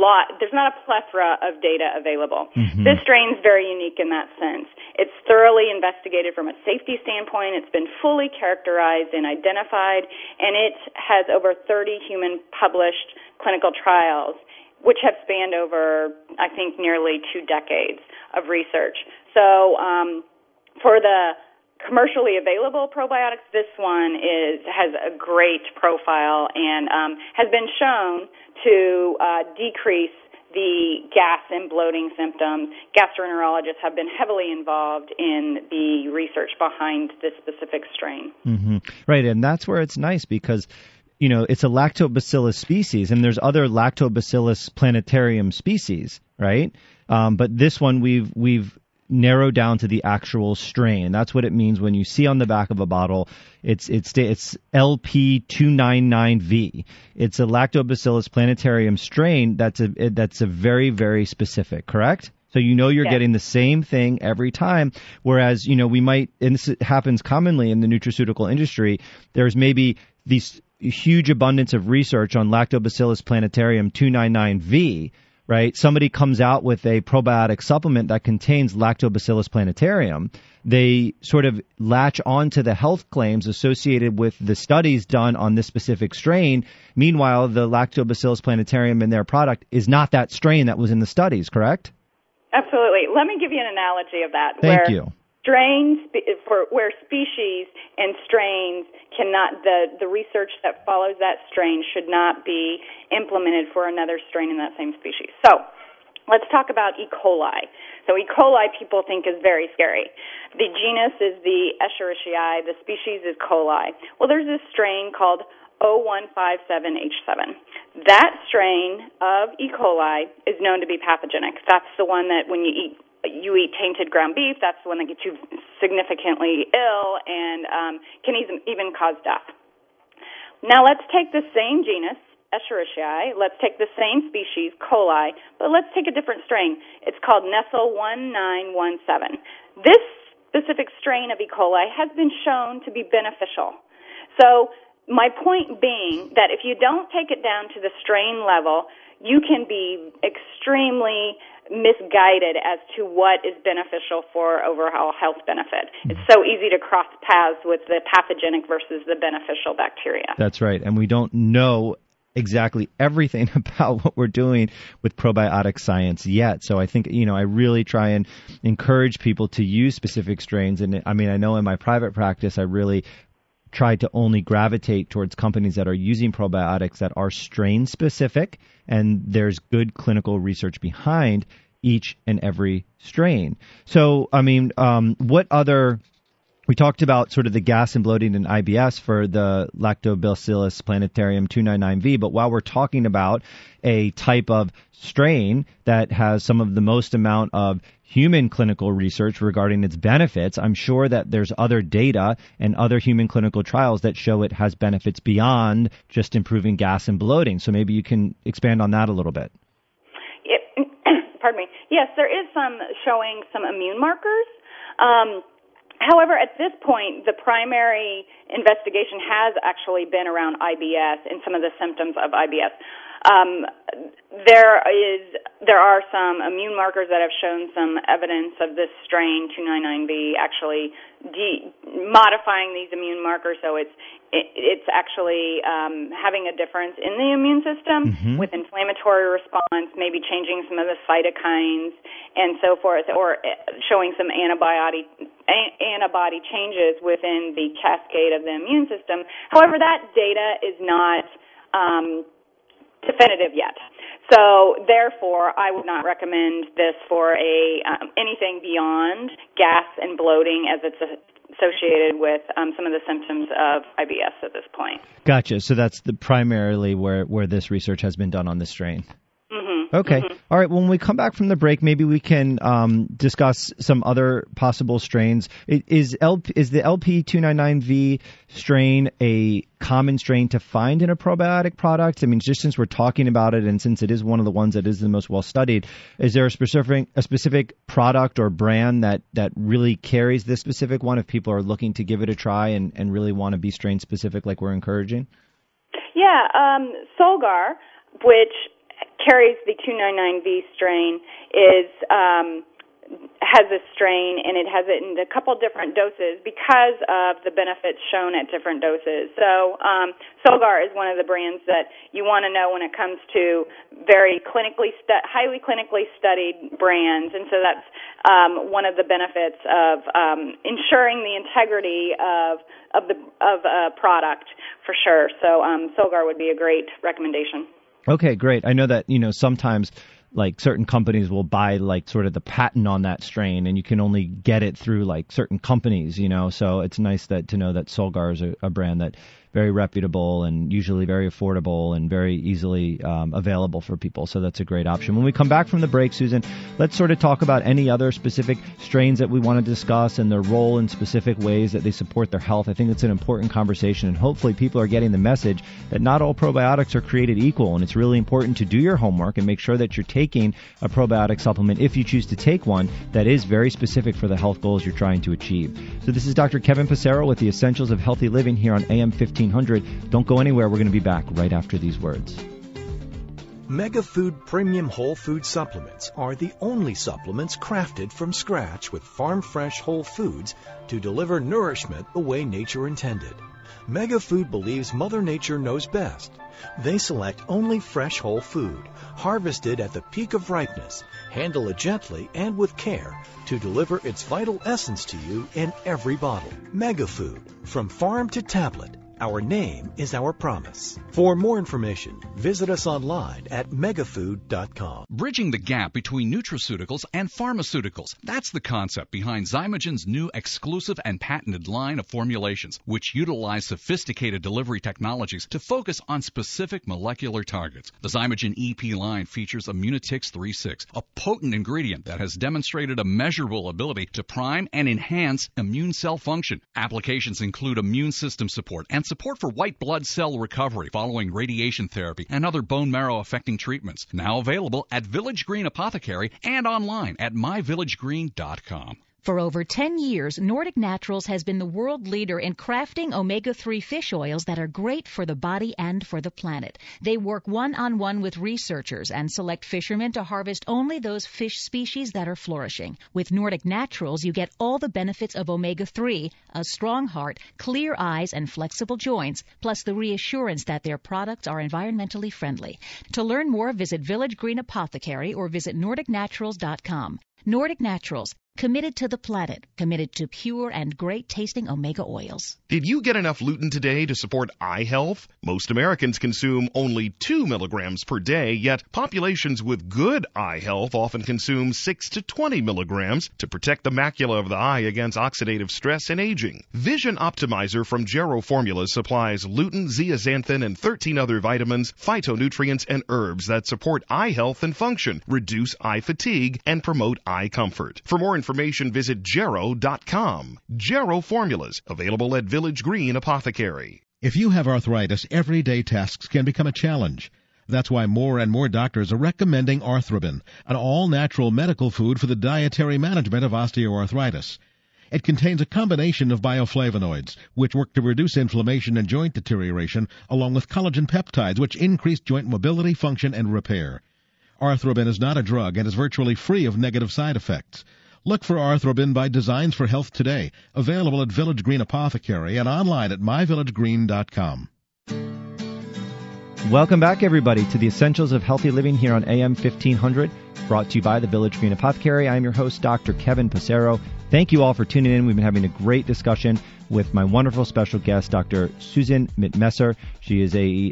plethora of data available. Mm-hmm. This strain is very unique in that sense. It's thoroughly investigated from a safety standpoint. It's been fully characterized and identified, and it has over 30 human published clinical trials, which have spanned over, I think, nearly 2 decades of research. So for the commercially available probiotics, this one has a great profile and has been shown to decrease the gas and bloating symptoms. Gastroenterologists have been heavily involved in the research behind this specific strain. Mm-hmm. Right, and that's where it's nice because it's a Lactobacillus species, and there's other Lactobacillus plantarum species, right? But this one we've narrowed down to the actual strain. That's what it means when you see on the back of a bottle. It's LP299V. It's a Lactobacillus plantarum strain that's a very, very specific, correct? So you're getting the same thing every time, whereas, we might, and this happens commonly in the nutraceutical industry, there's maybe these huge abundance of research on Lactobacillus plantarum 299V, right? Somebody comes out with a probiotic supplement that contains Lactobacillus plantarum. They sort of latch on to the health claims associated with the studies done on this specific strain. Meanwhile, the Lactobacillus plantarum in their product is not that strain that was in the studies, correct? Absolutely. Let me give you an analogy of that. Thank you. Strains, where species and strains cannot, the research that follows that strain should not be implemented for another strain in that same species. So let's talk about E. coli. So E. coli people think is very scary. The genus is the Escherichia. The species is coli. Well, there's this strain called O157H7. That strain of E. coli is known to be pathogenic. That's the one that when you eat tainted ground beef, that's the one that gets you significantly ill and can even cause death. Now let's take the same genus, Escherichia, let's take the same species, coli, but let's take a different strain. It's called Nestle 1917. This specific strain of E. coli has been shown to be beneficial. So my point being that if you don't take it down to the strain level, you can be extremely misguided as to what is beneficial for overall health benefit. It's so easy to cross paths with the pathogenic versus the beneficial bacteria. That's right. And we don't know exactly everything about what we're doing with probiotic science yet. So I think, I really try and encourage people to use specific strains. And I mean, I know in my private practice, I really try to only gravitate towards companies that are using probiotics that are strain specific, and there's good clinical research behind each and every strain. So, I mean, we talked about sort of the gas and bloating in IBS for the Lactobacillus plantarum 299V, but while we're talking about a type of strain that has some of the most amount of human clinical research regarding its benefits, I'm sure that there's other data and other human clinical trials that show it has benefits beyond just improving gas and bloating. So maybe you can expand on that a little bit. Pardon me. Yes, there is some showing some immune markers. However, at this point, the primary investigation has actually been around IBS and some of the symptoms of IBS. There are some immune markers that have shown some evidence of this strain 299V actually modifying these immune markers, so it's actually having a difference in the immune system with inflammatory response, maybe changing some of the cytokines and so forth, or showing some antibody changes within the cascade of the immune system. However, that data is not definitive yet. So, therefore, I would not recommend this for anything beyond gas and bloating as it's associated with some of the symptoms of IBS at this point. Gotcha. So that's primarily where this research has been done on this strain. Okay. All right. When we come back from the break, maybe we can discuss some other possible strains. Is the LP299V strain a common strain to find in a probiotic product? I mean, just since we're talking about it and since it is one of the ones that is the most well studied, is there a specific product or brand that really carries this specific one if people are looking to give it a try and really want to be strain specific like we're encouraging? Yeah. Solgar, which carries the 299V strain, has a strain, and it has it in a couple different doses because of the benefits shown at different doses. So Solgar is one of the brands that you want to know when it comes to very highly clinically studied brands, and so that's one of the benefits of ensuring the integrity of a product for sure. So Solgar would be a great recommendation. Okay, great. I know that, sometimes like certain companies will buy like sort of the patent on that strain and you can only get it through like certain companies, so it's nice to know that Solgar is a brand that very reputable and usually very affordable and very easily available for people. So that's a great option. When we come back from the break, Susan, let's sort of talk about any other specific strains that we want to discuss and their role in specific ways that they support their health. I think it's an important conversation, and hopefully people are getting the message that not all probiotics are created equal, and it's really important to do your homework and make sure that you're taking a probiotic supplement, if you choose to take one, that is very specific for the health goals you're trying to achieve. So this is Dr. Kevin Passero with the Essentials of Healthy Living here on AM 1500. Don't go anywhere. We're going to be back right after these words. Mega Food Premium Whole Food Supplements are the only supplements crafted from scratch with farm-fresh whole foods to deliver nourishment the way nature intended. Mega Food believes Mother Nature knows best. They select only fresh whole food, harvested at the peak of ripeness, handle it gently and with care to deliver its vital essence to you in every bottle. Mega Food, from farm to tablet, Our name is our promise. For more information, visit us online at megafood.com. Bridging the gap between nutraceuticals and pharmaceuticals. That's the concept behind Zymogen's new exclusive and patented line of formulations, which utilize sophisticated delivery technologies to focus on specific molecular targets. The Zymogen EP line features Immunotix 3.6, a potent ingredient that has demonstrated a measurable ability to prime and enhance immune cell function. Applications include immune system support and support for white blood cell recovery following radiation therapy and other bone marrow affecting treatments. Now available at Village Green Apothecary and online at myvillagegreen.com. For over 10 years, Nordic Naturals has been the world leader in crafting omega-3 fish oils that are great for the body and for the planet. They work one-on-one with researchers and select fishermen to harvest only those fish species that are flourishing. With Nordic Naturals, you get all the benefits of omega-3, a strong heart, clear eyes, and flexible joints, plus the reassurance that their products are environmentally friendly. To learn more, visit Village Green Apothecary or visit NordicNaturals.com. Nordic Naturals, committed to the planet, committed to pure and great-tasting omega oils. Did you get enough lutein today to support eye health? Most Americans consume only 2 milligrams per day, yet populations with good eye health often consume 6 to 20 milligrams to protect the macula of the eye against oxidative stress and aging. Vision Optimizer from Gero Formulas supplies lutein, zeaxanthin, and 13 other vitamins, phytonutrients, and herbs that support eye health and function, reduce eye fatigue, and promote eye comfort. For more information, visit Gero.com. Gero Formulas, available at Village Green Apothecary. If you have arthritis, everyday tasks can become a challenge. That's why more and more doctors are recommending Arthrobin, an all-natural medical food for the dietary management of osteoarthritis. It contains a combination of bioflavonoids, which work to reduce inflammation and joint deterioration, along with collagen peptides, which increase joint mobility, function, and repair. Arthrobin is not a drug and is virtually free of negative side effects. Look for Arthrobin by Designs for Health today, available at Village Green Apothecary and online at myvillagegreen.com. Welcome back, everybody, to the Essentials of Healthy Living here on AM 1500, brought to you by the Village Green Apothecary. I'm your host, Dr. Kevin Passero. Thank you all for tuning in. We've been having a great discussion with my wonderful special guest, Dr. Susan Mittmesser. She is a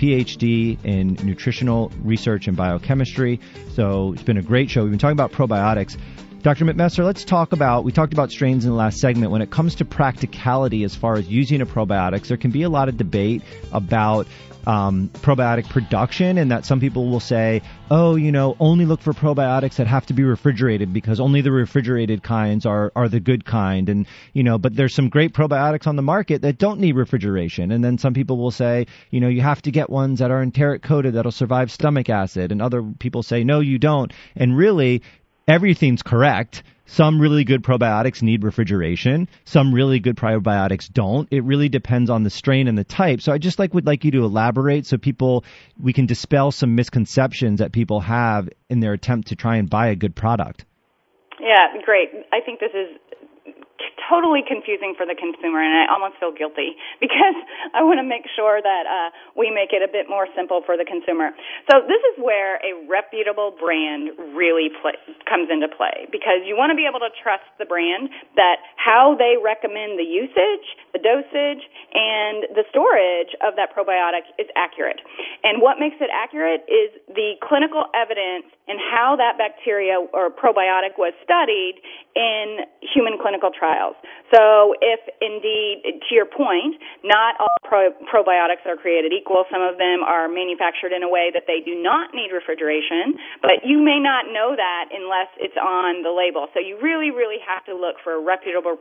PhD in nutritional research and biochemistry. So it's been a great show. We've been talking about probiotics. Dr. Mittmesser, we talked about strains in the last segment. When it comes to practicality as far as using a probiotics, there can be a lot of debate about probiotic production, and that some people will say, only look for probiotics that have to be refrigerated because only the refrigerated kinds are the good kind. And, but there's some great probiotics on the market that don't need refrigeration. And then some people will say, you have to get ones that are enteric coated that'll survive stomach acid. And other people say, no, you don't. And really, everything's correct. Some really good probiotics need refrigeration. Some really good probiotics don't. It really depends on the strain and the type. So I just would like you to elaborate so we can dispel some misconceptions that people have in their attempt to try and buy a good product. Yeah, great. I think this is totally confusing for the consumer, and I almost feel guilty because I want to make sure that we make it a bit more simple for the consumer. So this is where a reputable brand really comes into play, because you want to be able to trust the brand that how they recommend the usage, the dosage, and the storage of that probiotic is accurate. And what makes it accurate is the clinical evidence and how that bacteria or probiotic was studied in human clinical trials. So if indeed, to your point, not all probiotics are created equal. Some of them are manufactured in a way that they do not need refrigeration, but you may not know that unless it's on the label. So you really, really have to look for a reputable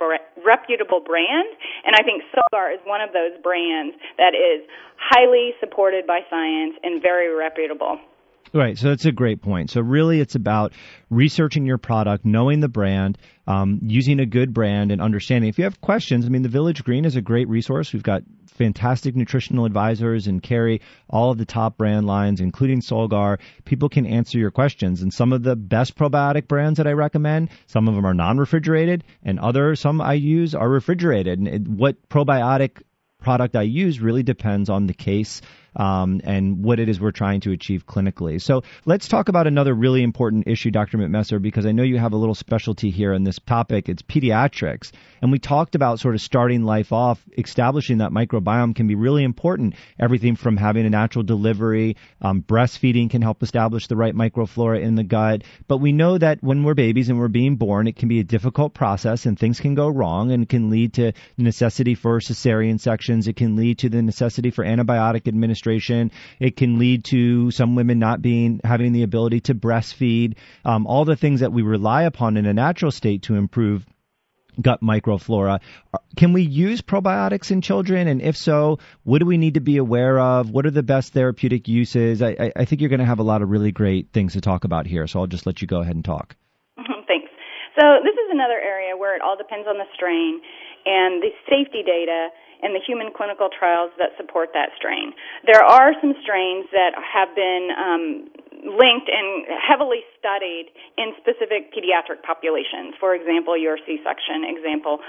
brand, and I think Solgar is one of those brands that is highly supported by science and very reputable. Right, so that's a great point. So really it's about researching your product, knowing the brand, using a good brand, and understanding. If you have questions, the Village Green is a great resource. We've got fantastic nutritional advisors and carry all of the top brand lines, including Solgar. People can answer your questions. And some of the best probiotic brands that I recommend, some of them are non-refrigerated, and some I use are refrigerated. And what probiotic product I use really depends on the case and what it is we're trying to achieve clinically. So let's talk about another really important issue, Dr. McMesser, because I know you have a little specialty here in this topic. It's pediatrics. And we talked about sort of starting life off, establishing that microbiome can be really important. Everything from having a natural delivery, breastfeeding can help establish the right microflora in the gut. But we know that when we're babies and we're being born, it can be a difficult process and things can go wrong, and it can lead to the necessity for cesarean sections. It can lead to the necessity for antibiotic administration. It can lead to some women not having the ability to breastfeed, all the things that we rely upon in a natural state to improve gut microflora. Can we use probiotics in children? And if so, what do we need to be aware of? What are the best therapeutic uses? I think you're going to have a lot of really great things to talk about here, so I'll just let you go ahead and talk. Thanks. So this is another area where it all depends on the strain and the safety data and the human clinical trials that support that strain. There are some strains that have been linked and heavily studied in specific pediatric populations. For example, your C-section example.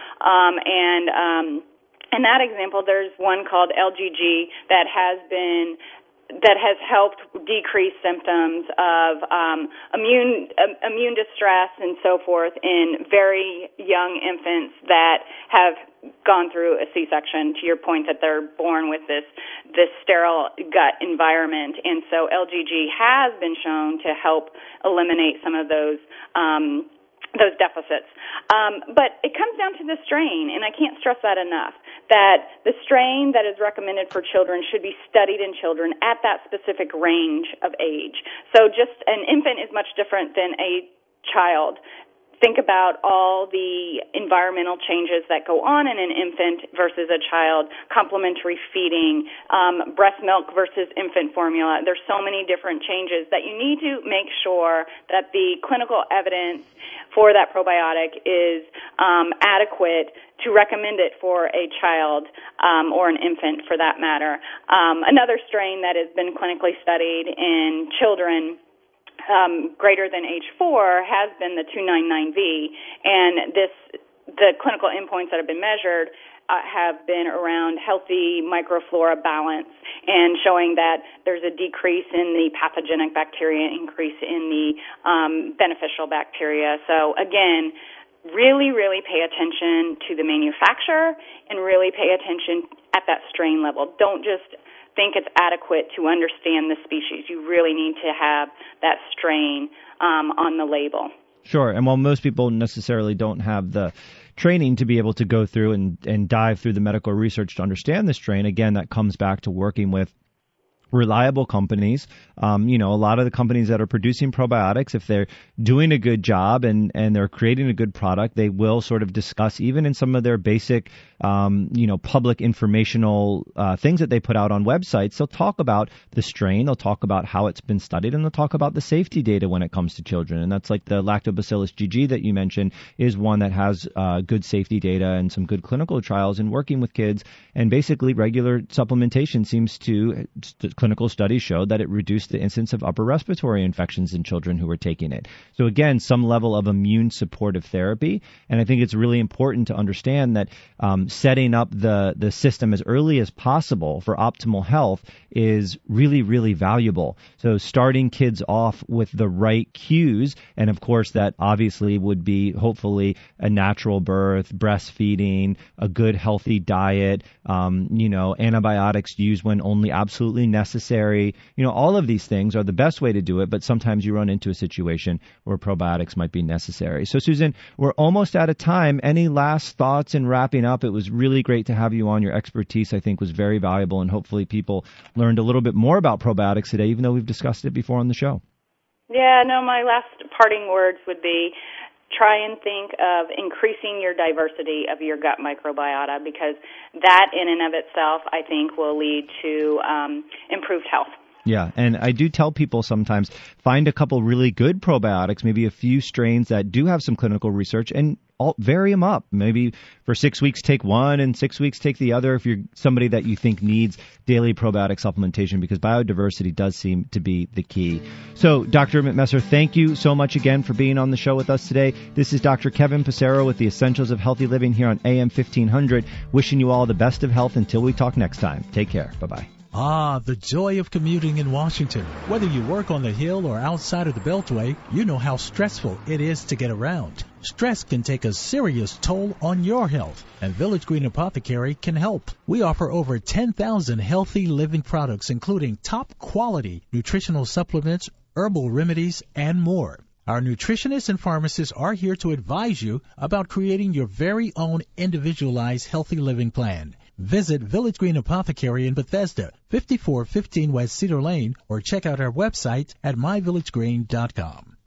In that example, there's one called LGG that has helped decrease symptoms of immune distress and so forth in very young infants that have gone through a C-section, to your point that they're born with this sterile gut environment. And so LGG has been shown to help eliminate some of those deficits. But it comes down to the strain, and I can't stress that enough, that the strain that is recommended for children should be studied in children at that specific range of age. So just an infant is much different than a child. Think about all the environmental changes that go on in an infant versus a child, complementary feeding, breast milk versus infant formula. There's so many different changes that you need to make sure that the clinical evidence for that probiotic is adequate to recommend it for a child or an infant for that matter. Another strain that has been clinically studied in children greater than age 4 has been the 299V, and the clinical endpoints that have been measured have been around healthy microflora balance and showing that there's a decrease in the pathogenic bacteria, increase in the beneficial bacteria. So again, really, really pay attention to the manufacturer and really pay attention at that strain level. Don't just think it's adequate to understand the species. You really need to have that strain on the label. Sure. And while most people necessarily don't have the training to be able to go through and dive through the medical research to understand the strain, again, that comes back to working with reliable companies. A lot of the companies that are producing probiotics, if they're doing a good job and they're creating a good product, they will sort of discuss, even in some of their basic, public informational things that they put out on websites, they'll talk about the strain, they'll talk about how it's been studied, and they'll talk about the safety data when it comes to children. And that's like the Lactobacillus GG that you mentioned is one that has good safety data and some good clinical trials in working with kids. And basically regular supplementation seems to clinical studies show that it reduced the incidence of upper respiratory infections in children who were taking it. So again, some level of immune supportive therapy. And I think it's really important to understand that setting up the system as early as possible for optimal health is really, really valuable. So starting kids off with the right cues, and of course that obviously would be hopefully a natural birth, breastfeeding, a good healthy diet, antibiotics used when only absolutely necessary. All of these things are the best way to do it, but sometimes you run into a situation where probiotics might be necessary. So Susan, we're almost out of time. Any last thoughts in wrapping up? It was really great to have you on. Your expertise, I think, was very valuable, and hopefully people learned a little bit more about probiotics today, even though we've discussed it before on the show. Yeah, no, my last parting words would be try and think of increasing your diversity of your gut microbiota, because that in and of itself, I think, will lead to improved health. Yeah, and I do tell people sometimes find a couple really good probiotics, maybe a few strains that do have some clinical research, and vary them up. Maybe for 6 weeks take one and 6 weeks take the other if you're somebody that you think needs daily probiotic supplementation, because biodiversity does seem to be the key. So, Dr. McMesser, thank you so much again for being on the show with us today. This is Dr. Kevin Passero with the Essentials of Healthy Living here on AM 1500, wishing you all the best of health until we talk next time. Take care. Bye-bye. Ah, the joy of commuting in Washington. Whether you work on the Hill or outside of the Beltway, you know how stressful it is to get around. Stress can take a serious toll on your health, and Village Green Apothecary can help. We offer over 10,000 healthy living products, including top quality nutritional supplements, herbal remedies, and more. Our nutritionists and pharmacists are here to advise you about creating your very own individualized healthy living plan. Visit Village Green Apothecary in Bethesda, 5415 West Cedar Lane, or check out our website at myvillagegreen.com.